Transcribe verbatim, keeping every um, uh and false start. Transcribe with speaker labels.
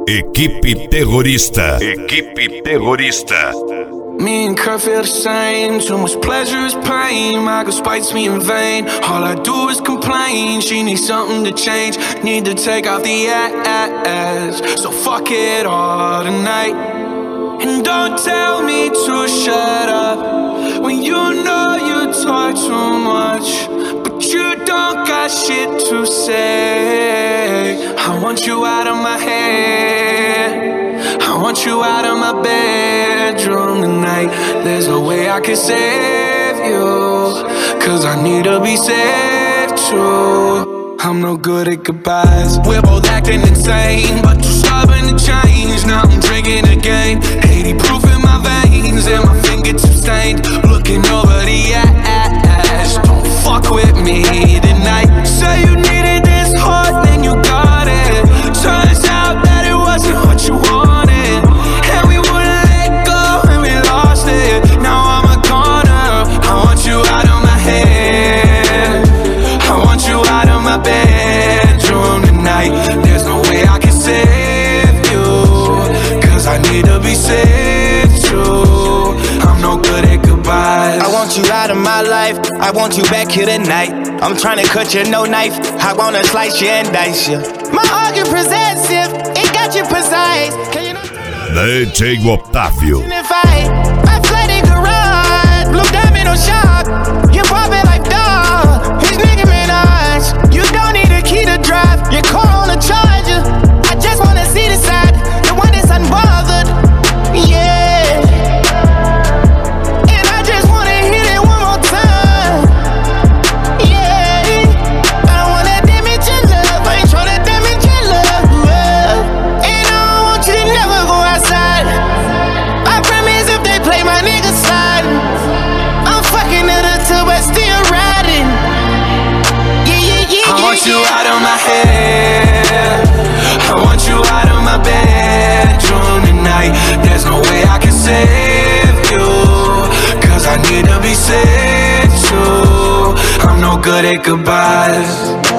Speaker 1: Equipe terrorista. Equipe terrorista.
Speaker 2: Me and Kurt feel the same. Too much pleasure is pain. My girl spites me in vain. All I do is complain. She needs something to change. Need to take off the ass. So fuck it all tonight. And don't tell me to shut up when you know you talk too much, but you don't got shit to say. I want you out of my head. I want you out of my bedroom tonight. There's no way I can save you, cause I need to be saved too. I'm no good at goodbyes. We're both acting insane, but too stubborn to change. Now I'm drinking again, eighty proof in my veins, and my fingertips stained. Looking over the ass. Don't fuck with me tonight. Say you needed this heart, then you got it. Turns out that it wasn't what you wanted, and we wouldn't let go, and we lost it. Now I'm a goner. I want you out of my head. I want you out of my bedroom tonight. There's no way I can save you, cause I need to be saved too. I'm no good at goodbyes.
Speaker 3: I want you out of my life. I want you back here tonight. I'm trying to cut you, no knife. I wanna slice you and dice you. My heart get possessive, it got you precise. Can you not
Speaker 1: D J Otávio.
Speaker 3: if I, I flooded garage, blue diamond on shop. You pop it like dog, his nigga Minaj. You don't need a key to drive, your car on a charger. I just wanna see the side, the one that's unbothered. Yeah. And I just wanna hit it one more time. Yeah. I don't wanna damage your love, I ain't tryna damage your love. And I don't want you to never go outside. I promise if they play my nigga side, I'm fucking it up till but still riding. Yeah, yeah, yeah,
Speaker 2: I want you
Speaker 3: yeah.
Speaker 2: out of my head. I want you out of my bedroom tonight. There's no way I can save you, cause I need to be saved too. I'm no good at goodbyes.